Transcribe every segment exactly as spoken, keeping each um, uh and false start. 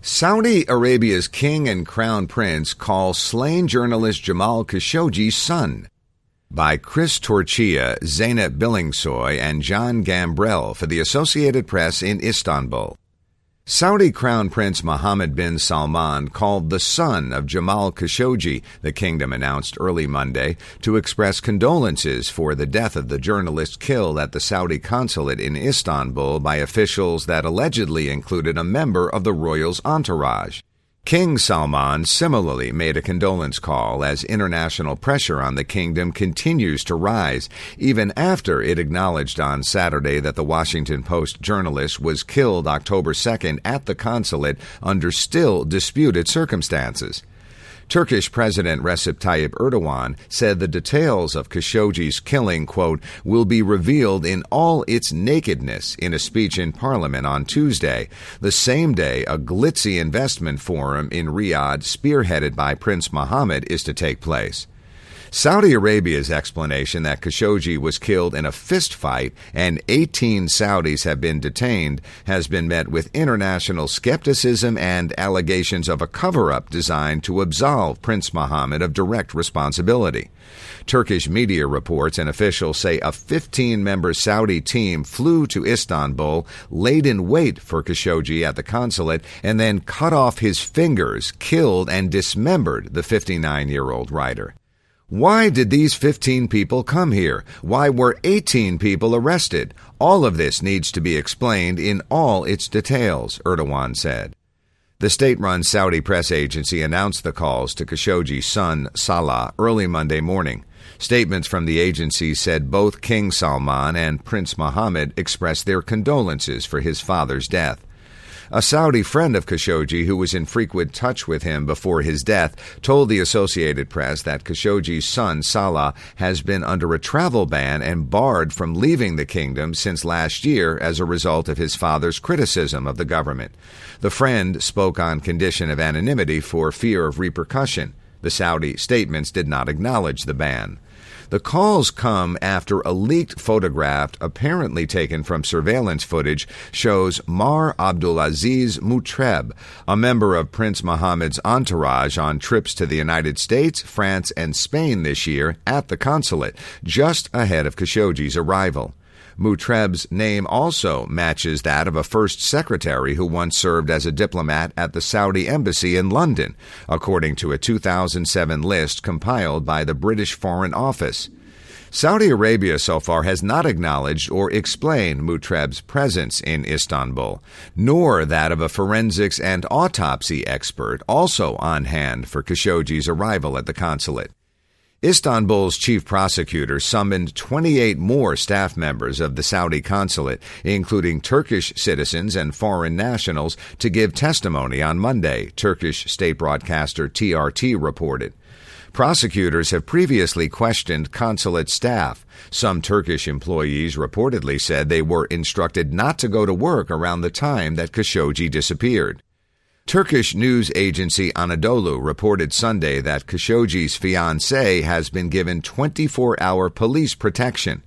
Saudi Arabia's king and crown prince calls slain journalist Jamal Khashoggi son. By Chris Torchia, Zeynep Billingsoy, and John Gambrell for the Associated Press in Istanbul. Saudi Crown Prince Mohammed bin Salman called the son of Jamal Khashoggi, the kingdom announced early Monday, to express condolences for the death of the journalist killed at the Saudi consulate in Istanbul by officials that allegedly included a member of the royal's entourage. King Salman similarly made a condolence call as international pressure on the kingdom continues to rise, even after it acknowledged on Saturday that the Washington Post journalist was killed October second at the consulate under still disputed circumstances. Turkish President Recep Tayyip Erdogan said the details of Khashoggi's killing, quote, will be revealed in all its nakedness in a speech in Parliament on Tuesday, the same day a glitzy investment forum in Riyadh spearheaded by Prince Mohammed is to take place. Saudi Arabia's explanation that Khashoggi was killed in a fistfight and eighteen Saudis have been detained has been met with international skepticism and allegations of a cover-up designed to absolve Prince Mohammed of direct responsibility. Turkish media reports and officials say a fifteen-member Saudi team flew to Istanbul, laid in wait for Khashoggi at the consulate, and then cut off his fingers, killed and dismembered the fifty-nine-year-old writer. Why did these fifteen people come here? Why were eighteen people arrested? All of this needs to be explained in all its details, Erdogan said. The state-run Saudi press agency announced the calls to Khashoggi's son, Salah, early Monday morning. Statements from the agency said both King Salman and Prince Mohammed expressed their condolences for his father's death. A Saudi friend of Khashoggi, who was in frequent touch with him before his death, told the Associated Press that Khashoggi's son, Salah, has been under a travel ban and barred from leaving the kingdom since last year as a result of his father's criticism of the government. The friend spoke on condition of anonymity for fear of repercussion. The Saudi statements did not acknowledge the ban. The calls come after a leaked photograph apparently taken from surveillance footage shows Mar Abdulaziz Mutreb, a member of Prince Mohammed's entourage on trips to the United States, France, and Spain this year at the consulate, just ahead of Khashoggi's arrival. Mutreb's name also matches that of a first secretary who once served as a diplomat at the Saudi embassy in London, according to a two thousand seven list compiled by the British Foreign Office. Saudi Arabia so far has not acknowledged or explained Mutreb's presence in Istanbul, nor that of a forensics and autopsy expert also on hand for Khashoggi's arrival at the consulate. Istanbul's chief prosecutor summoned twenty-eight more staff members of the Saudi consulate, including Turkish citizens and foreign nationals, to give testimony on Monday, Turkish state broadcaster T R T reported. Prosecutors have previously questioned consulate staff. Some Turkish employees reportedly said they were instructed not to go to work around the time that Khashoggi disappeared. Turkish news agency Anadolu reported Sunday that Khashoggi's fiancée has been given twenty-four hour police protection.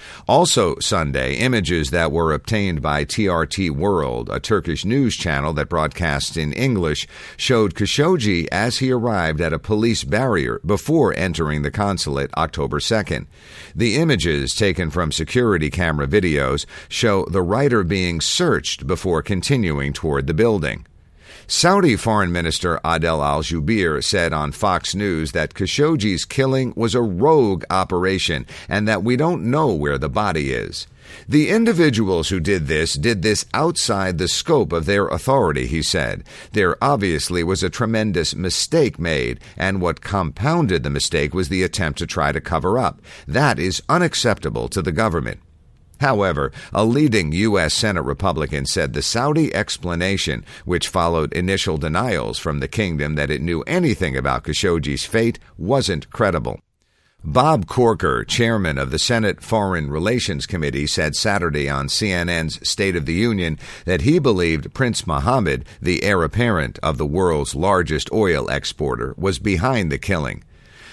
Also Sunday, images that were obtained by T R T World, a Turkish news channel that broadcasts in English, showed Khashoggi as he arrived at a police barrier before entering the consulate October second. The images, taken from security camera videos, show the writer being searched before continuing toward the building. Saudi Foreign Minister Adel al-Jubeir said on Fox News that Khashoggi's killing was a rogue operation and that we don't know where the body is. The individuals who did this did this outside the scope of their authority, he said. There obviously was a tremendous mistake made, and what compounded the mistake was the attempt to try to cover up. That is unacceptable to the government. However, a leading U S Senate Republican said the Saudi explanation, which followed initial denials from the kingdom that it knew anything about Khashoggi's fate, wasn't credible. Bob Corker, chairman of the Senate Foreign Relations Committee, said Saturday on C N N's State of the Union that he believed Prince Mohammed, the heir apparent of the world's largest oil exporter, was behind the killing.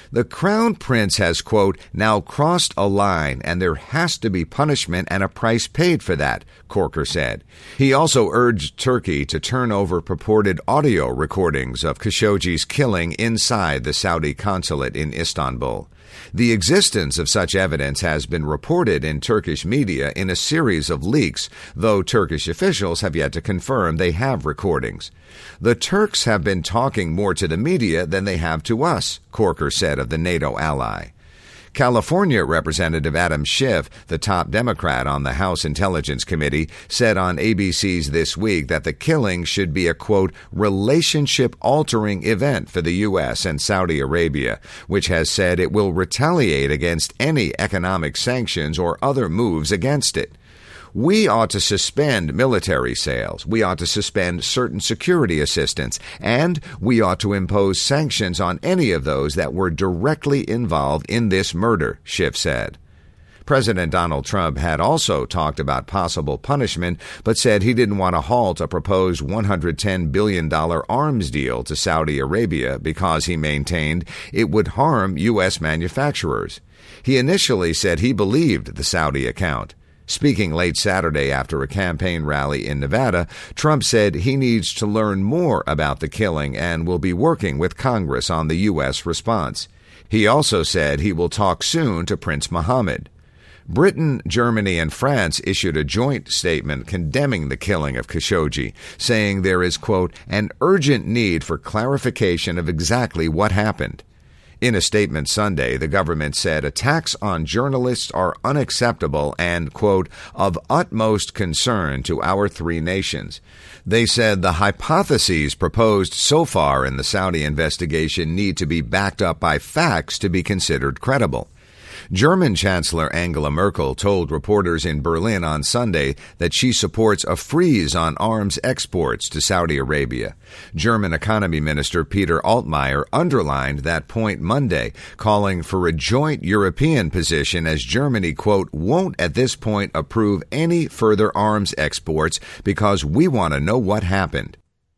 The Crown Prince has, quote, now crossed a line and there has to be punishment and a price paid for that, Corker said. He also urged Turkey to turn over purported audio recordings of Khashoggi's killing inside the Saudi consulate in Istanbul. The existence of such evidence has been reported in Turkish media in a series of leaks, though Turkish officials have yet to confirm they have recordings. The Turks have been talking more to the media than they have to us, Corker said of the NATO ally. California Representative Adam Schiff, the top Democrat on the House Intelligence Committee, said on A B C's This Week that the killing should be a, quote, relationship-altering event for the U S and Saudi Arabia, which has said it will retaliate against any economic sanctions or other moves against it. We ought to suspend military sales, we ought to suspend certain security assistance, and we ought to impose sanctions on any of those that were directly involved in this murder, Schiff said. President Donald Trump had also talked about possible punishment, but said he didn't want to halt a proposed one hundred ten billion dollars arms deal to Saudi Arabia because he maintained it would harm U S manufacturers. He initially said he believed the Saudi account. Speaking late Saturday after a campaign rally in Nevada, Trump said he needs to learn more about the killing and will be working with Congress on the U S response. He also said he will talk soon to Prince Mohammed. Britain, Germany, and France issued a joint statement condemning the killing of Khashoggi, saying there is, quote, an urgent need for clarification of exactly what happened. In a statement Sunday, the government said attacks on journalists are unacceptable and, quote, of utmost concern to our three nations. They said the hypotheses proposed so far in the Saudi investigation need to be backed up by facts to be considered credible. German Chancellor Angela Merkel told reporters in Berlin on Sunday that she supports a freeze on arms exports to Saudi Arabia. German Economy Minister Peter Altmaier underlined that point Monday, calling for a joint European position as Germany, quote, won't at this point approve any further arms exports because we want to know what happened.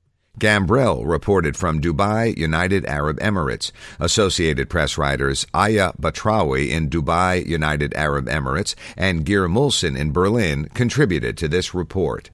Gambrell reported from Dubai, United Arab Emirates. Associated Press writers Aya Batrawi in Dubai, United Arab Emirates, and Geir Mulsen in Berlin contributed to this report.